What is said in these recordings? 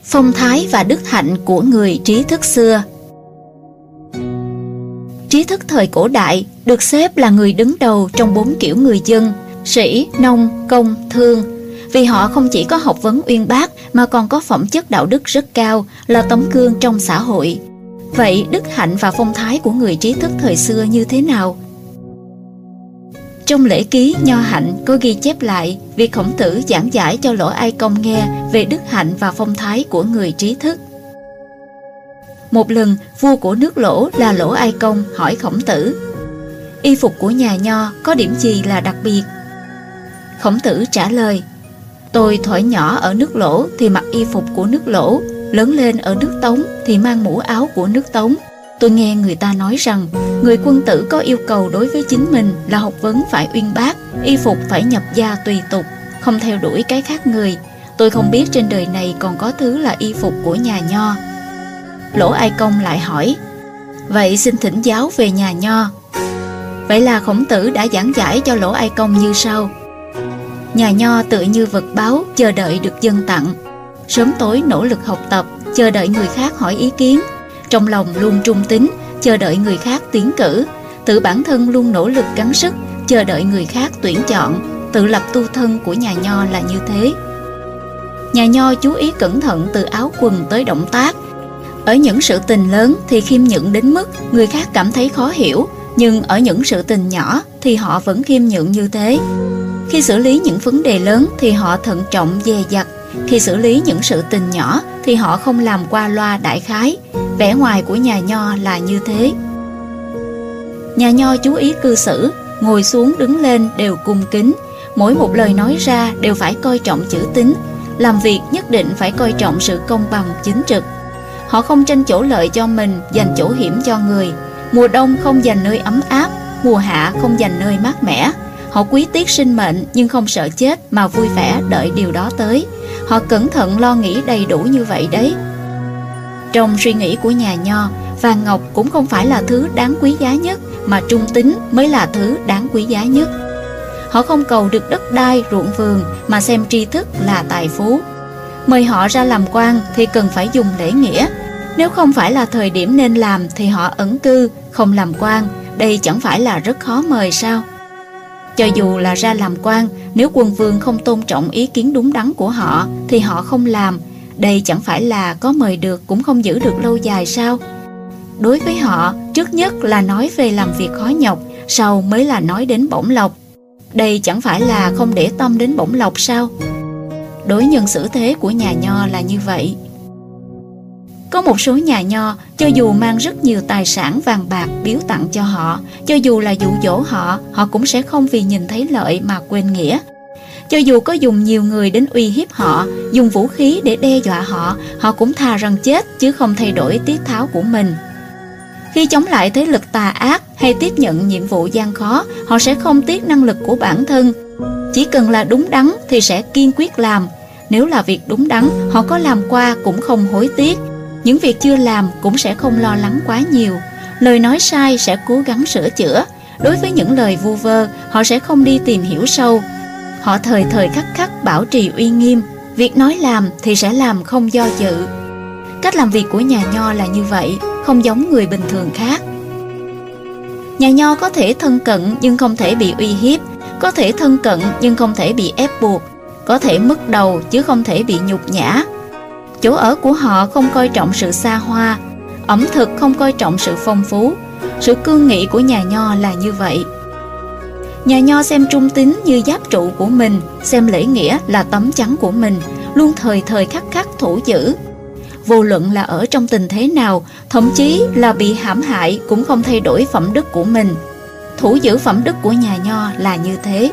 Phong thái và đức hạnh của người trí thức xưa. Trí thức thời cổ đại được xếp là người đứng đầu trong 4 kiểu người dân: sĩ, nông, công, thương. Vì họ không chỉ có học vấn uyên bác mà còn có phẩm chất đạo đức rất cao, là tấm gương trong xã hội. Vậy đức hạnh và phong thái của người trí thức thời xưa như thế nào? Trong lễ ký Nho Hạnh có ghi chép lại việc Khổng Tử giảng giải cho Lỗ Ai Công nghe về đức hạnh và phong thái của người trí thức. Một lần, vua của nước Lỗ là Lỗ Ai Công hỏi Khổng Tử: y phục của nhà Nho có điểm gì là đặc biệt? Khổng Tử trả lời: tôi thuở nhỏ ở nước Lỗ thì mặc y phục của nước Lỗ, lớn lên ở nước Tống thì mang mũ áo của nước Tống. Tôi nghe người ta nói rằng người quân tử có yêu cầu đối với chính mình là học vấn phải uyên bác, y phục phải nhập gia tùy tục, không theo đuổi cái khác người. Tôi không biết trên đời này còn có thứ là y phục của nhà Nho. Lỗ Ai Công lại hỏi: vậy xin thỉnh giáo về nhà Nho. Vậy là Khổng Tử đã giảng giải cho Lỗ Ai Công như sau: nhà Nho tựa như vật báo, chờ đợi được dân tặng. Sớm tối nỗ lực học tập, chờ đợi người khác hỏi ý kiến. Trong lòng luôn trung tín, chờ đợi người khác tiến cử. Tự bản thân luôn nỗ lực gắng sức, chờ đợi người khác tuyển chọn. Tự lập tu thân của nhà Nho là như thế. Nhà Nho chú ý cẩn thận từ áo quần tới động tác. Ở những sự tình lớn thì khiêm nhượng đến mức người khác cảm thấy khó hiểu, nhưng ở những sự tình nhỏ thì họ vẫn khiêm nhượng như thế. Khi xử lý những vấn đề lớn thì họ thận trọng dè dặt. Khi xử lý những sự tình nhỏ thì họ không làm qua loa đại khái. Vẻ ngoài của nhà Nho là như thế. Nhà Nho chú ý cư xử, ngồi xuống đứng lên đều cung kính. Mỗi một lời nói ra đều phải coi trọng chữ tín. Làm việc nhất định phải coi trọng sự công bằng chính trực. Họ không tranh chỗ lợi cho mình, dành chỗ hiểm cho người. Mùa đông không dành nơi ấm áp, mùa hạ không dành nơi mát mẻ. Họ quý tiếc sinh mệnh nhưng không sợ chết mà vui vẻ đợi điều đó tới. Họ cẩn thận lo nghĩ đầy đủ như vậy đấy. Trong suy nghĩ của nhà Nho, vàng ngọc cũng không phải là thứ đáng quý giá nhất, mà trung tín mới là thứ đáng quý giá nhất. Họ không cầu được đất đai, ruộng vườn mà xem tri thức là tài phú. Mời họ ra làm quan thì cần phải dùng lễ nghĩa. Nếu không phải là thời điểm nên làm thì họ ẩn cư, không làm quan. Đây chẳng phải là rất khó mời sao? Cho dù là ra làm quan, nếu quân vương không tôn trọng ý kiến đúng đắn của họ thì họ không làm. Đây chẳng phải là có mời được cũng không giữ được lâu dài sao? Đối với họ, trước nhất là nói về làm việc khó nhọc, sau mới là nói đến bổng lộc. Đây chẳng phải là không để tâm đến bổng lộc sao? Đối nhân xử thế của nhà Nho là như vậy. Có một số nhà Nho, cho dù mang rất nhiều tài sản vàng bạc biếu tặng cho họ, cho dù là dụ dỗ họ, họ cũng sẽ không vì nhìn thấy lợi mà quên nghĩa. Cho dù có dùng nhiều người đến uy hiếp họ, dùng vũ khí để đe dọa họ, họ cũng thà rằng chết chứ không thay đổi tiết tháo của mình. Khi chống lại thế lực tà ác hay tiếp nhận nhiệm vụ gian khó, họ sẽ không tiếc năng lực của bản thân. Chỉ cần là đúng đắn thì sẽ kiên quyết làm. Nếu là việc đúng đắn, họ có làm qua cũng không hối tiếc. Những việc chưa làm cũng sẽ không lo lắng quá nhiều. Lời nói sai sẽ cố gắng sửa chữa. Đối với những lời vu vơ, họ sẽ không đi tìm hiểu sâu. Họ thời thời khắc khắc bảo trì uy nghiêm. Việc nói làm thì sẽ làm không do dự. Cách làm việc của nhà Nho là như vậy, không giống người bình thường khác. Nhà Nho có thể thân cận nhưng không thể bị uy hiếp, có thể thân cận nhưng không thể bị ép buộc, có thể mất đầu chứ không thể bị nhục nhã. Chỗ ở của họ không coi trọng sự xa hoa, ẩm thực không coi trọng sự phong phú. Sự cương nghị của nhà Nho là như vậy. Nhà Nho xem trung tín như giáp trụ của mình, xem lễ nghĩa là tấm chắn của mình, luôn thời thời khắc khắc thủ giữ. Vô luận là ở trong tình thế nào, thậm chí là bị hãm hại cũng không thay đổi phẩm đức của mình. Thủ giữ phẩm đức của nhà Nho là như thế.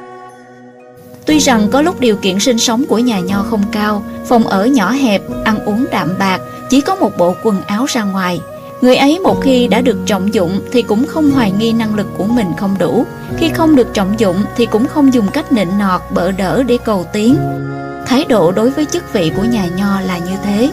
Tuy rằng có lúc điều kiện sinh sống của nhà Nho không cao, phòng ở nhỏ hẹp, ăn uống đạm bạc, chỉ có một bộ quần áo ra ngoài. Người ấy một khi đã được trọng dụng thì cũng không hoài nghi năng lực của mình không đủ. Khi không được trọng dụng thì cũng không dùng cách nịnh nọt, bợ đỡ để cầu tiến. Thái độ đối với chức vị của nhà Nho là như thế.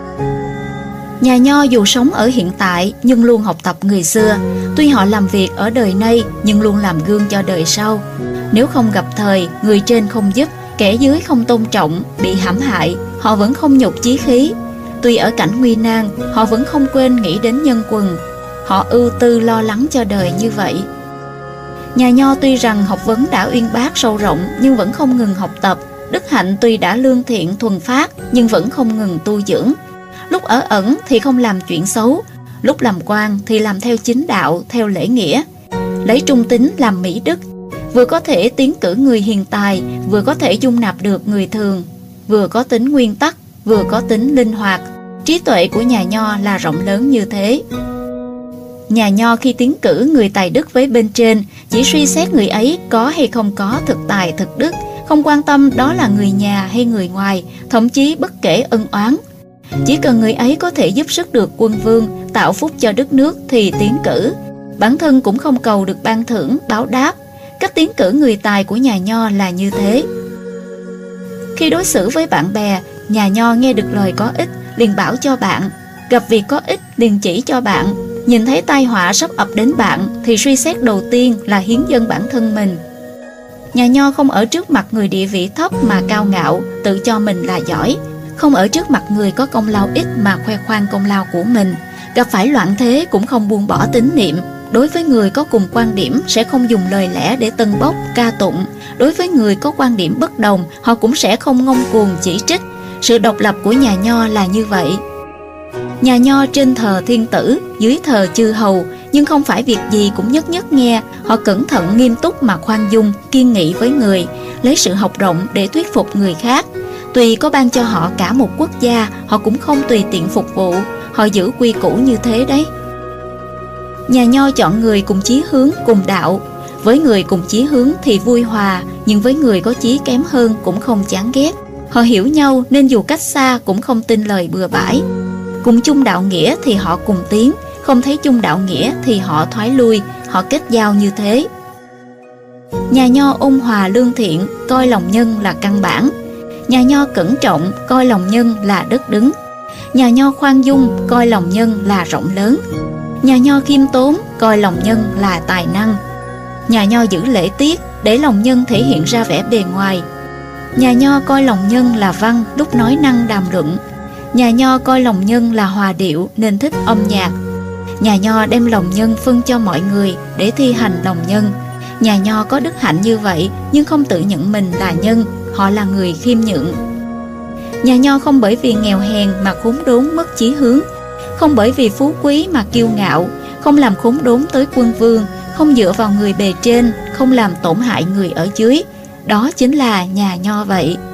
Nhà Nho dù sống ở hiện tại nhưng luôn học tập người xưa. Tuy họ làm việc ở đời nay nhưng luôn làm gương cho đời sau. Nếu không gặp thời, người trên không giúp, Kẻ dưới không tôn trọng, bị hãm hại, họ vẫn không nhục chí khí. Tuy ở cảnh nguy nan, họ vẫn không quên nghĩ đến nhân quần. Họ ưu tư lo lắng cho đời như vậy. Nhà Nho tuy rằng học vấn đã uyên bác sâu rộng nhưng vẫn không ngừng học tập. Đức hạnh tuy đã lương thiện thuần phát nhưng vẫn không ngừng tu dưỡng. Lúc ở ẩn thì không làm chuyện xấu, lúc làm quan thì làm theo chính đạo, theo lễ nghĩa. Lấy trung tính làm mỹ đức, vừa có thể tiến cử người hiền tài, vừa có thể dung nạp được người thường, vừa có tính nguyên tắc, vừa có tính linh hoạt. Trí tuệ của nhà Nho là rộng lớn như thế. Nhà Nho khi tiến cử người tài đức với bên trên, chỉ suy xét người ấy có hay không có thực tài thực đức, không quan tâm đó là người nhà hay người ngoài, thậm chí bất kể ân oán. Chỉ cần người ấy có thể giúp sức được quân vương, tạo phúc cho đất nước thì tiến cử. Bản thân cũng không cầu được ban thưởng, báo đáp. Cách tiến cử người tài của nhà Nho là như thế. Khi đối xử với bạn bè, nhà Nho nghe được lời có ích liền bảo cho bạn, gặp việc có ích liền chỉ cho bạn, nhìn thấy tai họa sắp ập đến bạn thì suy xét đầu tiên là hiến dâng bản thân mình. Nhà Nho không ở trước mặt người địa vị thấp mà cao ngạo, tự cho mình là giỏi, không ở trước mặt người có công lao ít mà khoe khoang công lao của mình. Gặp phải loạn thế cũng không buông bỏ tín niệm. Đối với người có cùng quan điểm sẽ không dùng lời lẽ để tâng bốc, ca tụng. Đối với người có quan điểm bất đồng, họ cũng sẽ không ngông cuồng chỉ trích. Sự độc lập của nhà Nho là như vậy. Nhà Nho trên thờ thiên tử, dưới thờ chư hầu, nhưng không phải việc gì cũng nhất nhất nghe. Họ cẩn thận nghiêm túc mà khoan dung, kiên nghị với người, lấy sự học rộng để thuyết phục người khác. Tuy có ban cho họ cả một quốc gia, họ cũng không tùy tiện phục vụ. Họ giữ quy củ như thế đấy. Nhà Nho chọn người cùng chí hướng, cùng đạo. Với người cùng chí hướng thì vui hòa, nhưng với người có chí kém hơn cũng không chán ghét. Họ hiểu nhau nên dù cách xa cũng không tin lời bừa bãi. Cùng chung đạo nghĩa thì họ cùng tiến, không thấy chung đạo nghĩa thì họ thoái lui, họ kết giao như thế. Nhà Nho ôn hòa lương thiện, coi lòng nhân là căn bản. Nhà Nho cẩn trọng, coi lòng nhân là đất đứng. Nhà Nho khoan dung, coi lòng nhân là rộng lớn. Nhà Nho khiêm tốn, coi lòng nhân là tài năng. Nhà Nho giữ lễ tiết, để lòng nhân thể hiện ra vẻ bề ngoài. Nhà Nho coi lòng nhân là văn, lúc nói năng đàm luận. Nhà Nho coi lòng nhân là hòa điệu nên thích âm nhạc. Nhà Nho đem lòng nhân phân cho mọi người để thi hành lòng nhân. Nhà Nho có đức hạnh như vậy nhưng không tự nhận mình là nhân, họ là người khiêm nhượng. Nhà Nho không bởi vì nghèo hèn mà khốn đốn mất chí hướng, không bởi vì phú quý mà kiêu ngạo, không làm khốn đốn tới quân vương, không dựa vào người bề trên, không làm tổn hại người ở dưới. Đó chính là nhà Nho vậy.